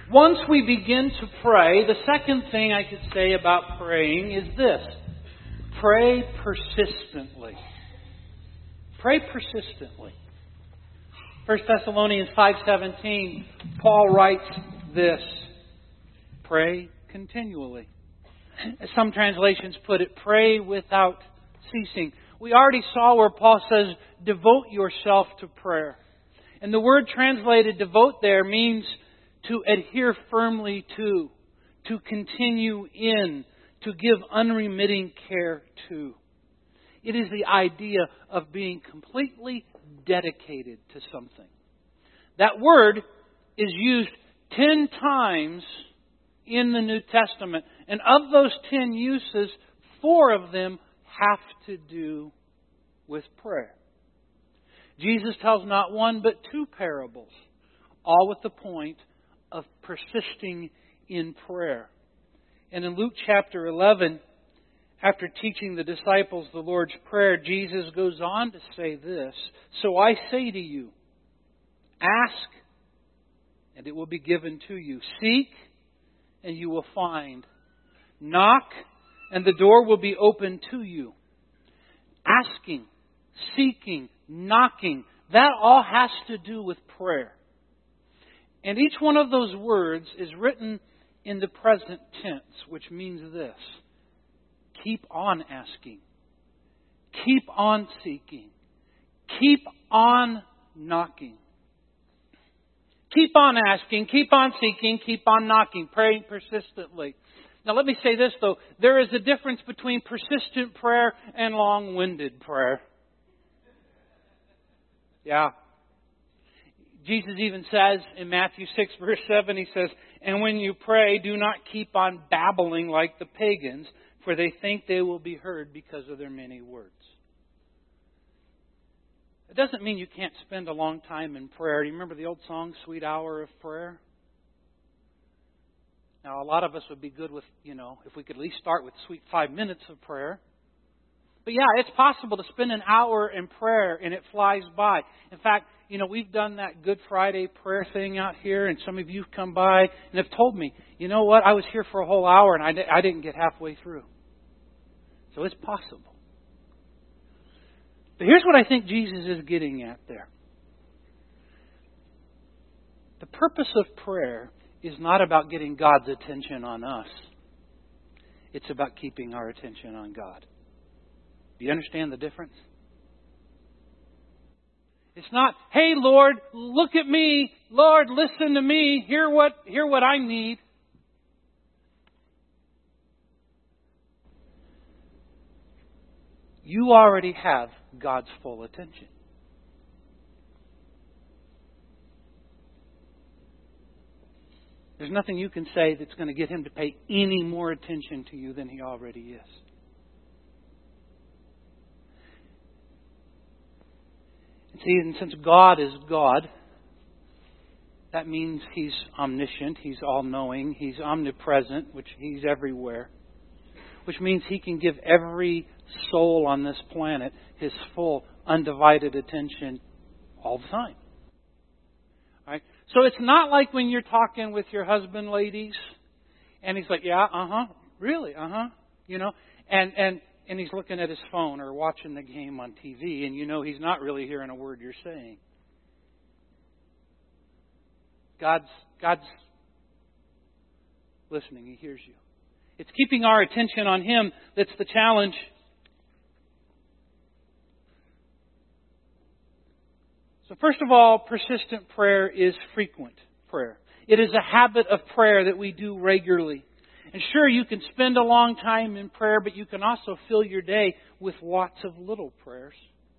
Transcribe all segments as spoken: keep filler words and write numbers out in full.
Once we begin to pray, the second thing I could say about praying is this. Pray persistently. Pray persistently. First Thessalonians five seventeen, Paul writes this. Pray continually. As some translations put it, pray without ceasing. We already saw where Paul says, devote yourself to prayer. And the word translated devote there means to adhere firmly to, to continue in, to give unremitting care to. It is the idea of being completely dedicated to something. That word is used ten times in the New Testament. And of those ten uses, four of them have to do with prayer. Jesus tells not one but two parables, all with the point of persisting in prayer. And in Luke chapter eleven, after teaching the disciples the Lord's Prayer, Jesus goes on to say this, so I say to you, ask, and it will be given to you. Seek, and you will find. Knock, and the door will be open to you. Asking, seeking, knocking, that all has to do with prayer. And each one of those words is written in the present tense, which means this. Keep on asking. Keep on seeking. Keep on knocking. Keep on asking. Keep on seeking. Keep on knocking. Praying persistently. Now let me say this though. There is a difference between persistent prayer and long-winded prayer. Yeah. Jesus even says in Matthew six verse seven, He says, and when you pray, do not keep on babbling like the pagans, for they think they will be heard because of their many words. It doesn't mean you can't spend a long time in prayer. Do you remember the old song, Sweet Hour of Prayer? Now, a lot of us would be good with, you know, if we could at least start with sweet five minutes of prayer. But yeah, it's possible to spend an hour in prayer and it flies by. In fact, you know, we've done that Good Friday prayer thing out here, and some of you have come by and have told me, you know what, I was here for a whole hour and I, I didn't get halfway through. So it's possible. But here's what I think Jesus is getting at there. The purpose of prayer is not about getting God's attention on us. It's about keeping our attention on God. Do you understand the difference? It's not, hey Lord, look at me. Lord, listen to me. Hear what, hear what I need. You already have God's full attention. There's nothing you can say that's going to get Him to pay any more attention to you than He already is. And see, and since God is God, that means He's omniscient, He's all-knowing, He's omnipresent, which He's everywhere. Which means He can give every soul on this planet His full, undivided attention all the time. Right? So it's not like when you're talking with your husband, ladies, and he's like, yeah, uh-huh, really, uh-huh, you know, and, and, and he's looking at his phone or watching the game on T V, and you know he's not really hearing a word you're saying. God's, God's listening. He hears you. It's keeping our attention on Him that's the challenge. So first of all, persistent prayer is frequent prayer. It is a habit of prayer that we do regularly. And sure, you can spend a long time in prayer, but you can also fill your day with lots of little prayers.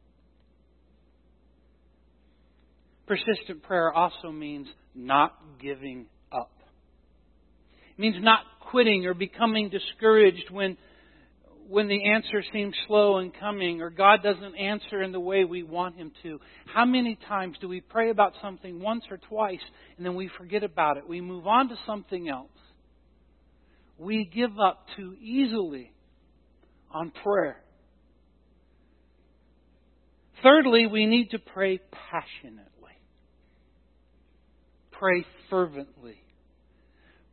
Persistent prayer also means not giving up. It means not quitting or becoming discouraged when when the answer seems slow in coming or God doesn't answer in the way we want Him to. How many times do we pray about something once or twice and then we forget about it? We move on to something else. We give up too easily on prayer. Thirdly, we need to pray passionately. Pray fervently.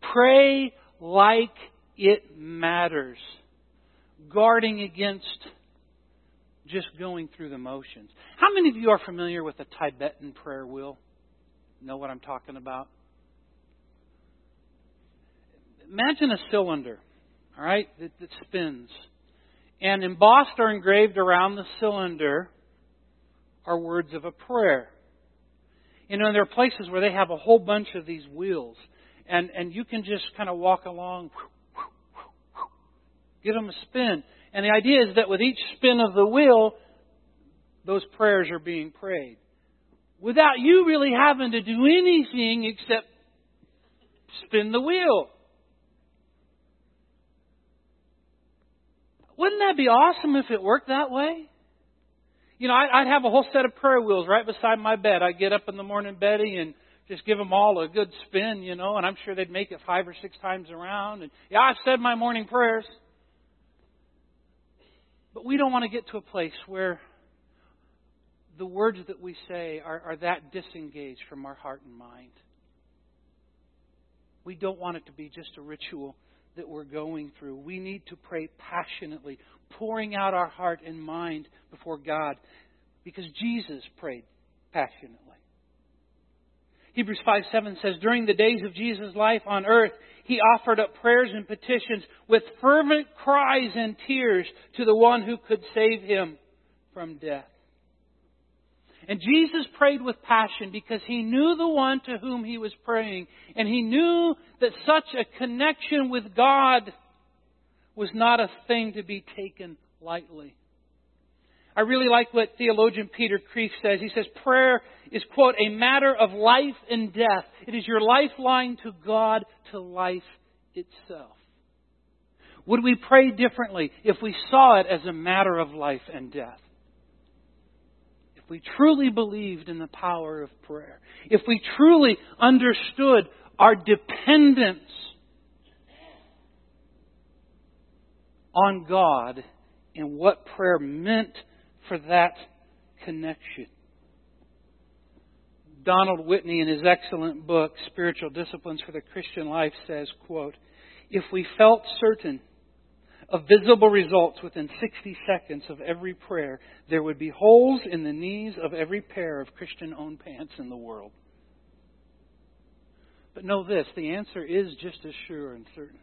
Pray like it matters, guarding against just going through the motions. How many of you are familiar with the Tibetan prayer wheel? Know what I'm talking about? Imagine a cylinder, all right, that, that spins. And embossed or engraved around the cylinder are words of a prayer. You know, there are places where they have a whole bunch of these wheels. And, and you can just kind of walk along, give them a spin. And the idea is that with each spin of the wheel, those prayers are being prayed. Without you really having to do anything except spin the wheel. Wouldn't that be awesome if it worked that way? You know, I'd have a whole set of prayer wheels right beside my bed. I'd get up in the morning, Betty, and just give them all a good spin, you know, and I'm sure they'd make it five or six times around. And yeah, I've said my morning prayers. But we don't want to get to a place where the words that we say are, are that disengaged from our heart and mind. We don't want it to be just a ritual that we're going through. We need to pray passionately, pouring out our heart and mind before God, because Jesus prayed passionately. Hebrews five seven says, during the days of Jesus' life on earth, He offered up prayers and petitions with fervent cries and tears to the one who could save Him from death. And Jesus prayed with passion because He knew the one to whom He was praying. And He knew that such a connection with God was not a thing to be taken lightly. I really like what theologian Peter Kreeft says. He says, prayer is, quote, a matter of life and death. It is your lifeline to God, to life itself. Would we pray differently if we saw it as a matter of life and death? If we truly believed in the power of prayer, if we truly understood our dependence on God and what prayer meant for that connection. Donald Whitney, in his excellent book, Spiritual Disciplines for the Christian Life, says, quote, if we felt certain of visible results within sixty seconds of every prayer, there would be holes in the knees of every pair of Christian-owned pants in the world. But know this, the answer is just as sure and certain.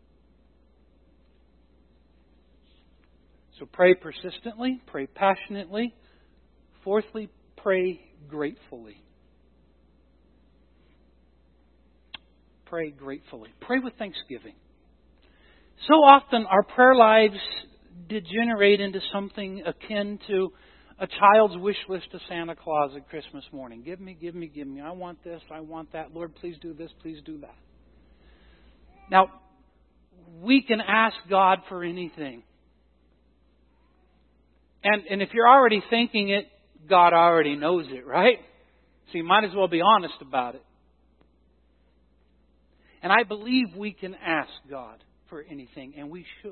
So pray persistently, pray passionately. Fourthly, pray gratefully. Pray gratefully. Pray with thanksgiving. So often our prayer lives degenerate into something akin to a child's wish list to Santa Claus at Christmas morning. Give me, give me, give me. I want this, I want that. Lord, please do this, please do that. Now, we can ask God for anything. And, and if you're already thinking it, God already knows it, right? So you might as well be honest about it. And I believe we can ask God for anything, and we should.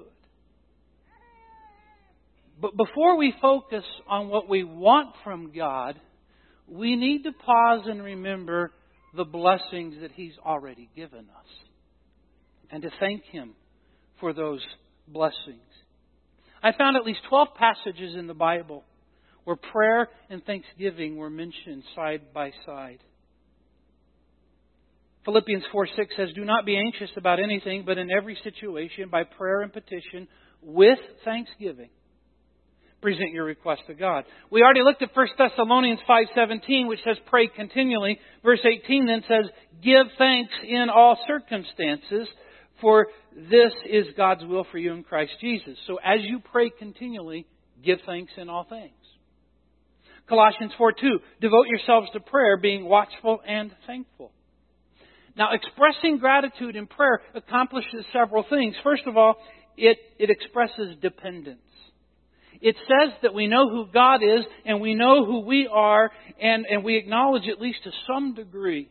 But before we focus on what we want from God, we need to pause and remember the blessings that He's already given us, and to thank Him for those blessings. I found at least twelve passages in the Bible where prayer and thanksgiving were mentioned side by side. Philippians four six says, do not be anxious about anything, but in every situation, by prayer and petition, with thanksgiving, present your request to God. We already looked at First Thessalonians five seventeen, which says, pray continually. Verse eighteen then says, give thanks in all circumstances, for this is God's will for you in Christ Jesus. So as you pray continually, give thanks in all things. Colossians four two, devote yourselves to prayer, being watchful and thankful. Now, expressing gratitude in prayer accomplishes several things. First of all, it, it expresses dependence. It says that we know who God is and we know who we are, and, and we acknowledge, at least to some degree,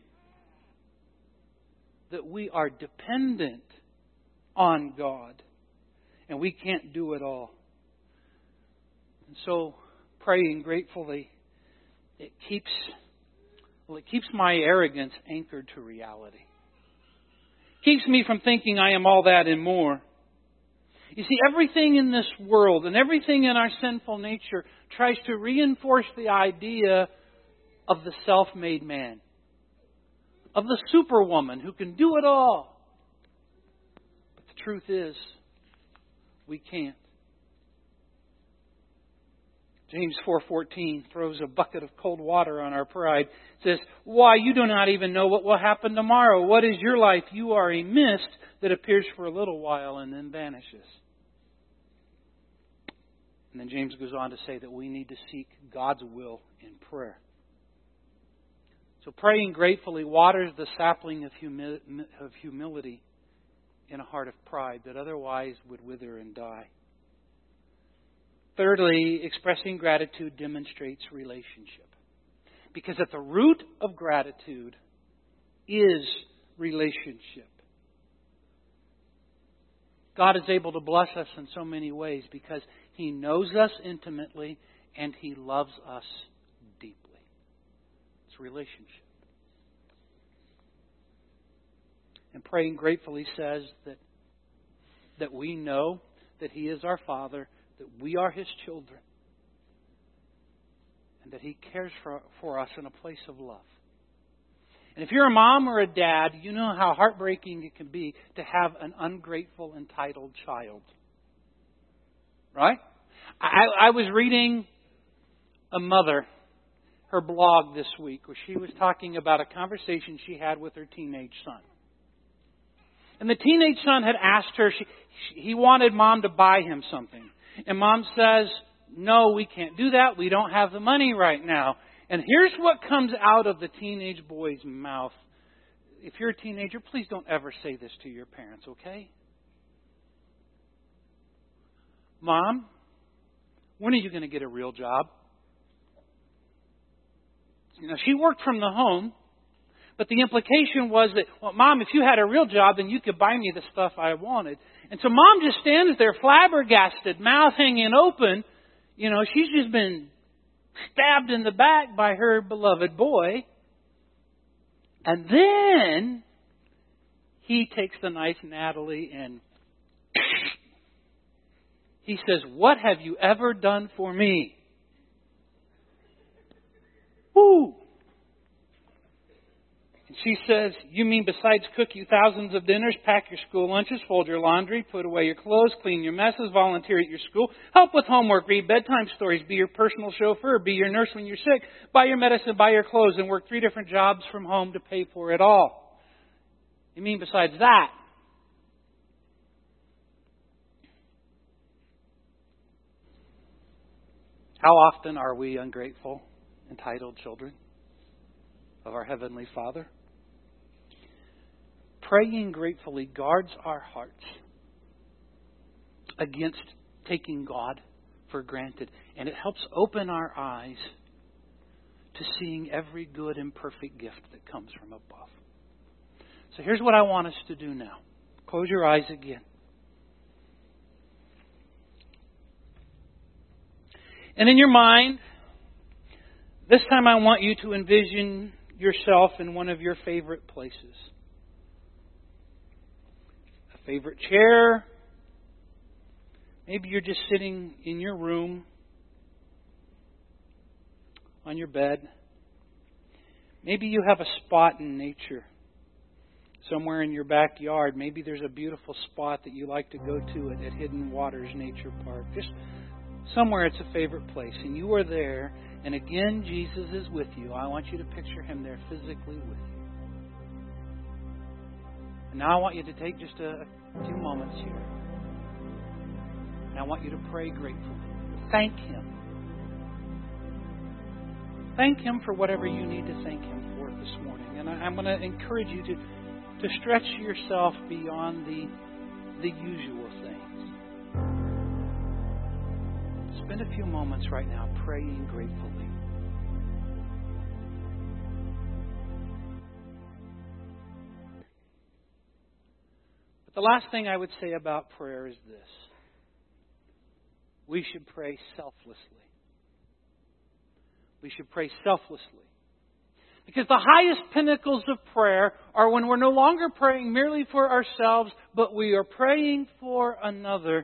that we are dependent on God and we can't do it all. And so, praying gratefully, it keeps Well, it keeps my arrogance anchored to reality. Keeps me from thinking I am all that and more. You see, everything in this world and everything in our sinful nature tries to reinforce the idea of the self-made man, of the superwoman who can do it all. But the truth is, we can't. James four fourteen throws a bucket of cold water on our pride. It says, "Why, you do not even know what will happen tomorrow. What is your life? You are a mist that appears for a little while and then vanishes." And then James goes on to say that we need to seek God's will in prayer. So praying gratefully waters the sapling of, humi- of humility in a heart of pride that otherwise would wither and die. Thirdly, expressing gratitude demonstrates relationship. Because at the root of gratitude is relationship. God is able to bless us in so many ways because He knows us intimately and He loves us deeply. It's relationship. And praying gratefully says that, that we know that He is our Father, that we are His children, and that He cares for, for us in a place of love. And if you're a mom or a dad, you know how heartbreaking it can be to have an ungrateful, entitled child. Right? I, I was reading a mother, her blog this week, where she was talking about a conversation she had with her teenage son. And the teenage son had asked her, she, she, he wanted mom to buy him something. And mom says, "No, we can't do that. We don't have the money right now." And here's what comes out of the teenage boy's mouth. If you're a teenager, please don't ever say this to your parents, okay? "Mom, when are you going to get a real job?" You know, she worked from the home, but the implication was that, well, Mom, if you had a real job, then you could buy me the stuff I wanted. And so Mom just stands there flabbergasted, mouth hanging open. You know, she's just been stabbed in the back by her beloved boy. And then he takes the knife, Natalie, and he says, "What have you ever done for me?" Woo! And she says, "You mean besides cook you thousands of dinners, pack your school lunches, fold your laundry, put away your clothes, clean your messes, volunteer at your school, help with homework, read bedtime stories, be your personal chauffeur, be your nurse when you're sick, buy your medicine, buy your clothes, and work three different jobs from home to pay for it all? You mean besides that?" How often are we ungrateful, entitled children of our Heavenly Father? Praying gratefully guards our hearts against taking God for granted. And it helps open our eyes to seeing every good and perfect gift that comes from above. So here's what I want us to do now. Close your eyes again. And in your mind, this time I want you to envision yourself in one of your favorite places. A favorite chair. Maybe you're just sitting in your room, on your bed. Maybe you have a spot in nature, somewhere in your backyard. Maybe there's a beautiful spot that you like to go to at, at Hidden Waters Nature Park. Just somewhere it's a favorite place. And you are there. And again, Jesus is with you. I want you to picture Him there physically with you. And now I want you to take just a, a few moments here. And I want you to pray gratefully. Thank Him. Thank Him for whatever you need to thank Him for this morning. And I, I'm going to encourage you to, to stretch yourself beyond the, the usual things. Spend a few moments right now praying gratefully. But the last thing I would say about prayer is this. We should pray selflessly. We should pray selflessly. Because the highest pinnacles of prayer are when we're no longer praying merely for ourselves, but we are praying for another.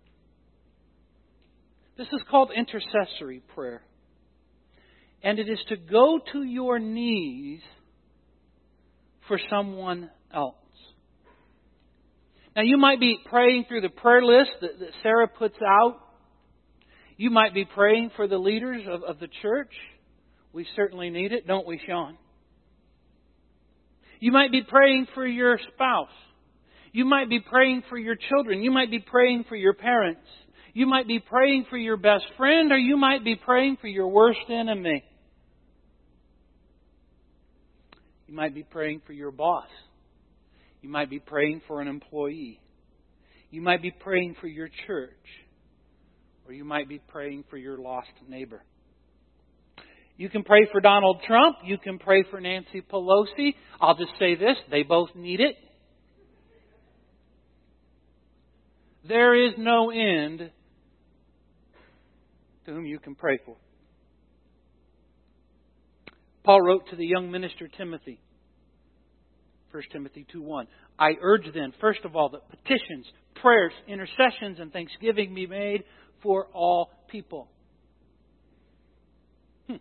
This is called intercessory prayer. And it is to go to your knees for someone else. Now, you might be praying through the prayer list that, that Sarah puts out. You might be praying for the leaders of, of the church. We certainly need it, don't we, Sean? You might be praying for your spouse. You might be praying for your children. You might be praying for your parents. You might be praying for your best friend, or you might be praying for your worst enemy. You might be praying for your boss. You might be praying for an employee. You might be praying for your church. Or you might be praying for your lost neighbor. You can pray for Donald Trump. You can pray for Nancy Pelosi. I'll just say this, they both need it. There is no end to whom you can pray for. Paul wrote to the young minister Timothy, First Timothy two one. I urge then, first of all, that petitions, prayers, intercessions, and thanksgiving be made for all people. Hmm.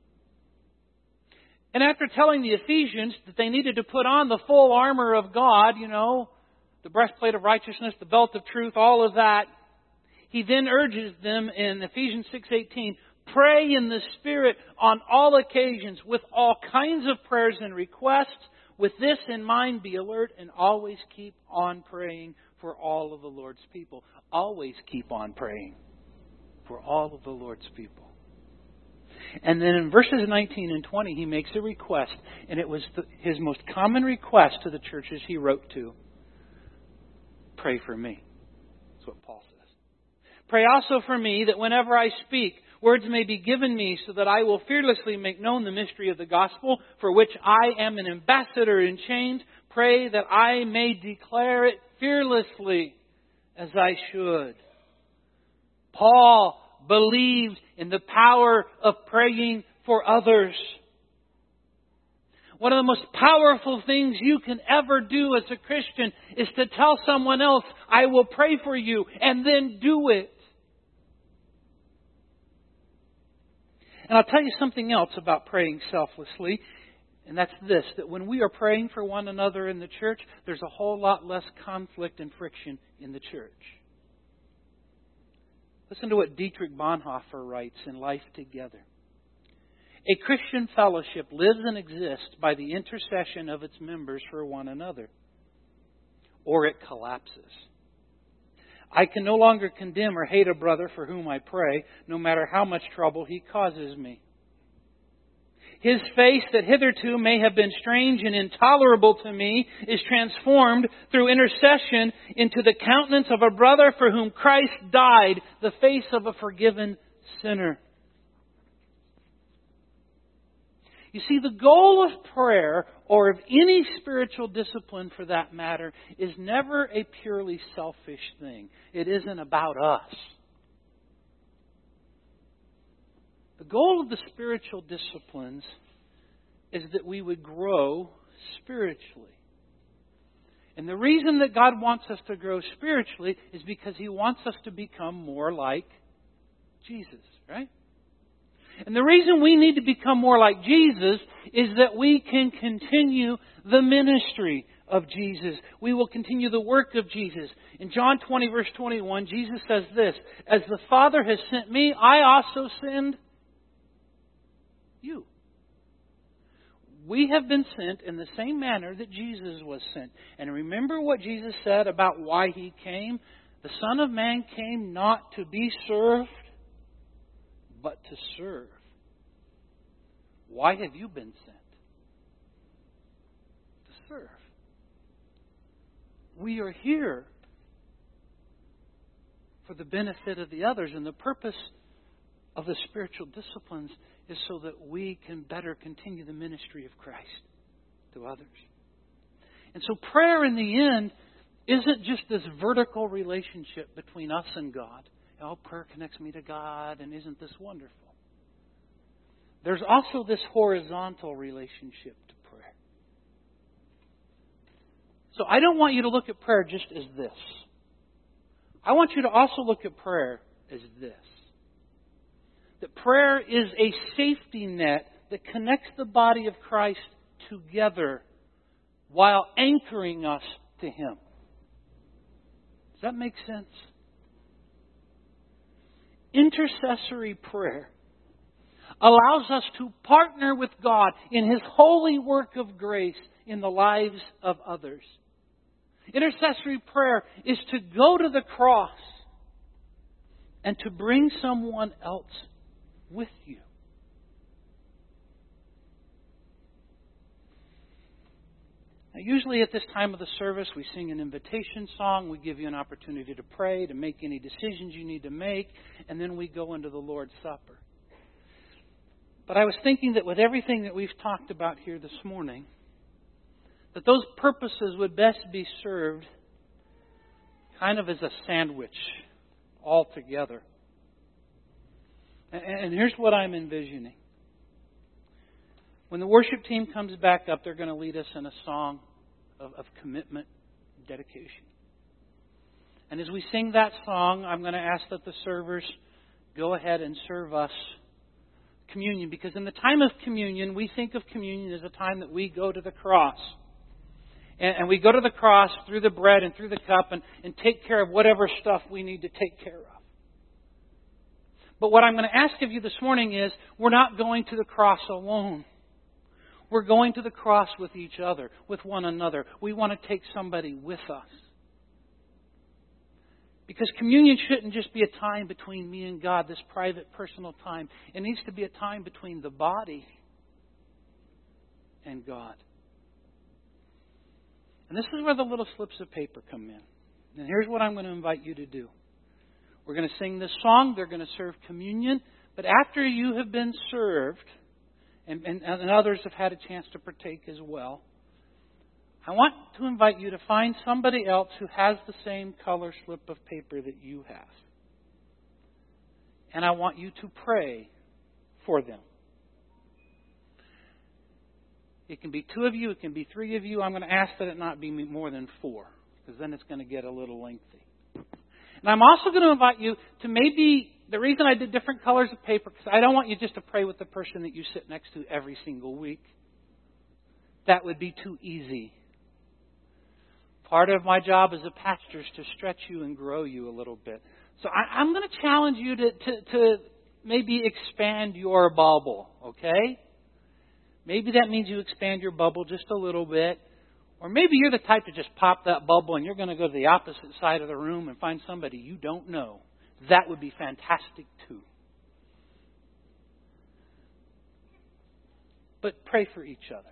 And after telling the Ephesians that they needed to put on the full armor of God, you know, the breastplate of righteousness, the belt of truth, all of that, he then urges them in Ephesians six eighteen, pray in the Spirit on all occasions with all kinds of prayers and requests. With this in mind, be alert and always keep on praying for all of the Lord's people. Always keep on praying for all of the Lord's people. And then in verses nineteen and twenty, he makes a request. And it was the, his most common request to the churches he wrote to. Pray for me. That's what Paul says. Pray also for me that whenever I speak, words may be given me so that I will fearlessly make known the mystery of the gospel, for which I am an ambassador in chains. Pray that I may declare it fearlessly as I should. Paul believed in the power of praying for others. One of the most powerful things you can ever do as a Christian is to tell someone else, I will pray for you, and then do it. And I'll tell you something else about praying selflessly, and that's this, that when we are praying for one another in the church, there's a whole lot less conflict and friction in the church. Listen to what Dietrich Bonhoeffer writes in Life Together. A Christian fellowship lives and exists by the intercession of its members for one another, or it collapses. I can no longer condemn or hate a brother for whom I pray, no matter how much trouble he causes me. His face that hitherto may have been strange and intolerable to me is transformed through intercession into the countenance of a brother for whom Christ died, the face of a forgiven sinner. You see, the goal of prayer, or of any spiritual discipline for that matter, is never a purely selfish thing. It isn't about us. The goal of the spiritual disciplines is that we would grow spiritually. And the reason that God wants us to grow spiritually is because He wants us to become more like Jesus, right? And the reason we need to become more like Jesus is that we can continue the ministry of Jesus. We will continue the work of Jesus. In John twenty, verse twenty-one, Jesus says this, as the Father has sent me, I also send you. We have been sent in the same manner that Jesus was sent. And remember what Jesus said about why He came? The Son of Man came not to be served, but to serve. Why have you been sent? To serve. We are here for the benefit of the others, and the purpose of the spiritual disciplines is so that we can better continue the ministry of Christ to others. And so prayer in the end isn't just this vertical relationship between us and God. Oh, prayer connects me to God, and isn't this wonderful? there's also this horizontal relationship to prayer. So I don't want you to look at prayer just as this. I want you to also look at prayer as this. That prayer is a safety net that connects the body of Christ together while anchoring us to Him. Does that make sense? Intercessory prayer allows us to partner with God in His holy work of grace in the lives of others. Intercessory prayer is to go to the cross and to bring someone else with you. Now, usually at this time of the service, we sing an invitation song. We give you an opportunity to pray, to make any decisions you need to make, and then we go into the Lord's Supper. But I was thinking that with everything that we've talked about here this morning, that those purposes would best be served kind of as a sandwich all together. And here's what I'm envisioning. When the worship team comes back up, they're going to lead us in a song of, of commitment, dedication. And as we sing that song, I'm going to ask that the servers go ahead and serve us communion. Because in the time of communion, we think of communion as a time that we go to the cross. And, and we go to the cross through the bread and through the cup and, and take care of whatever stuff we need to take care of. But what I'm going to ask of you this morning is, we're not going to the cross alone. We're going to the cross with each other, with one another. We want to take somebody with us. Because communion shouldn't just be a time between me and God, this private, personal time. It needs to be a time between the body and God. And this is where the little slips of paper come in. And here's what I'm going to invite you to do. We're going to sing this song. They're going to serve communion. But after you have been served, and, and, and others have had a chance to partake as well, I want to invite you to find somebody else who has the same color slip of paper that you have. And I want you to pray for them. It can be two of you. It can be three of you. I'm going to ask that it not be more than four, because then it's going to get a little lengthy. And I'm also going to invite you to maybe, the reason I did different colors of paper, because I don't want you just to pray with the person that you sit next to every single week. That would be too easy. Part of my job as a pastor is to stretch you and grow you a little bit. So I, I'm going to challenge you to, to, to maybe expand your bubble, okay? Maybe that means you expand your bubble just a little bit. Or maybe you're the type to just pop that bubble and you're going to go to the opposite side of the room and find somebody you don't know. That would be fantastic too. But pray for each other.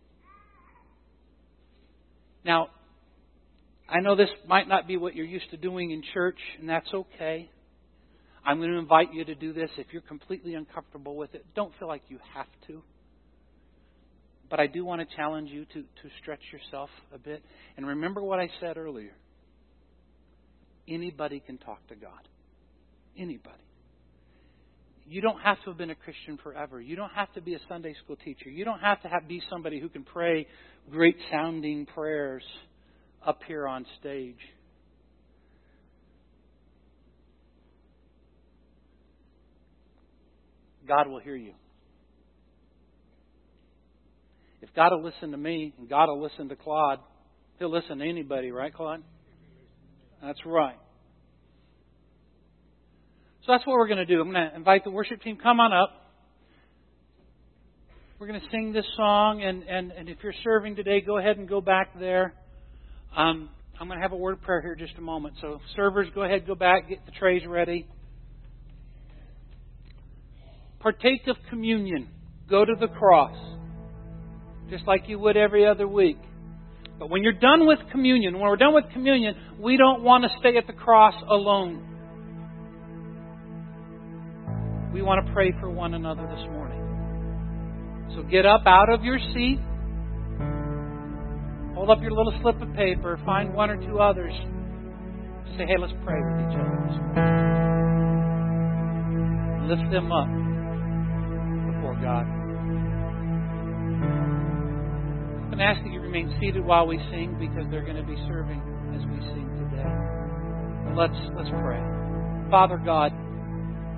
Now, I know this might not be what you're used to doing in church, and that's okay. I'm going to invite you to do this. If you're completely uncomfortable with it, don't feel like you have to. But I do want to challenge you to, to stretch yourself a bit. And remember what I said earlier. Anybody can talk to God. Anybody. You don't have to have been a Christian forever. You don't have to be a Sunday school teacher. You don't have to have, be somebody who can pray great sounding prayers up here on stage. God will hear you. If God will listen to me and God will listen to Claude, He'll listen to anybody, right, Claude? That's right. So that's what we're going to do. I'm going to invite the worship team. Come on up. We're going to sing this song, and, and, and if you're serving today, go ahead and go back there. Um, I'm going to have a word of prayer here in just a moment. So servers, go ahead, go back, get the trays ready. Partake of communion. Go to the cross. Just like you would every other week. But when you're done with communion, when we're done with communion, we don't want to stay at the cross alone. We want to pray for one another this morning. So get up out of your seat. Hold up your little slip of paper. Find one or two others. Say, hey, let's pray with each other this morning. Lift them up before Lord God. I'm going to ask that you remain seated while we sing because they're going to be serving as we sing today. Let's, let's pray. Father God,